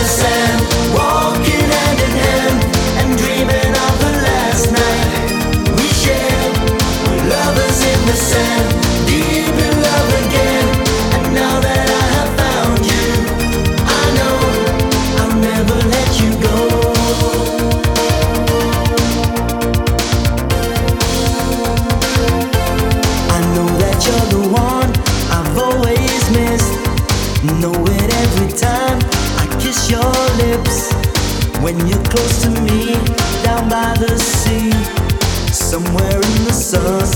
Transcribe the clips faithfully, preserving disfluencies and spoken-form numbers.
sand, walking hand in hand and dreaming of the last night we shared. We're lovers in the sand, deep in love again. And now that I have found you, I know I'll never let you go. I know that you're the one I've always missed. Know it every time I kiss your lips. When you're close to me, down by the sea, somewhere in the sun.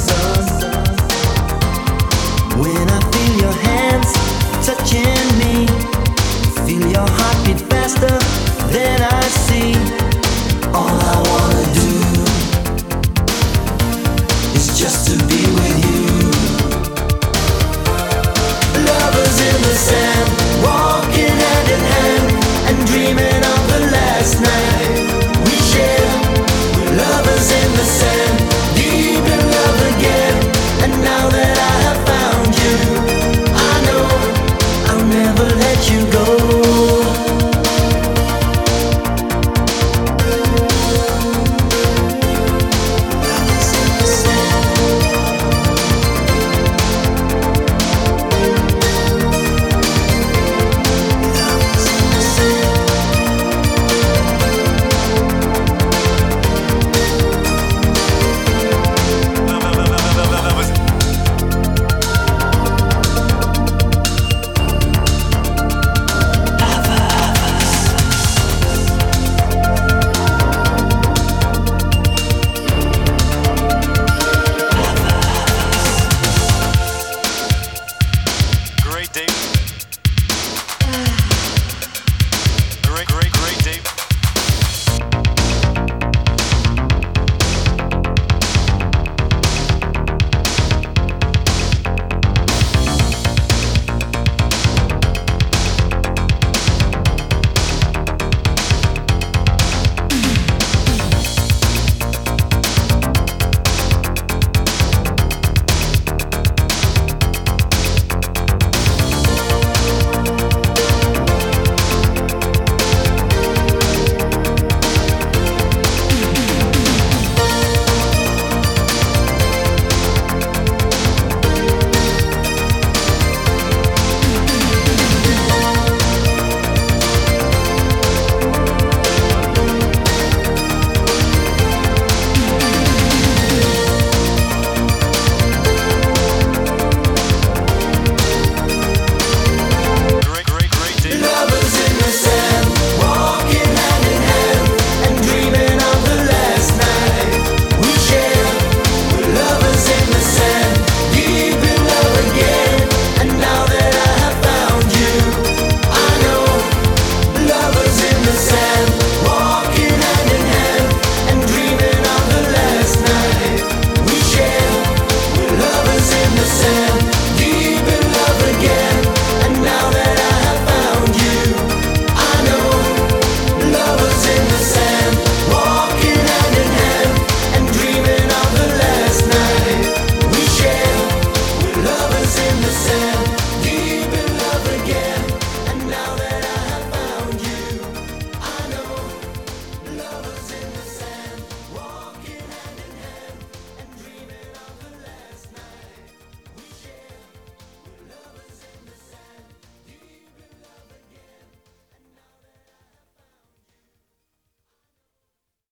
When I feel your hands touching me, feel your heartbeat faster than I see. All I wanna do is just to be with you. Lovers in the sand, walking hand in hand and dreaming of the last night we shared. We're lovers in the sand, deep in love again. And now that I have found you, I know I'll never let you go.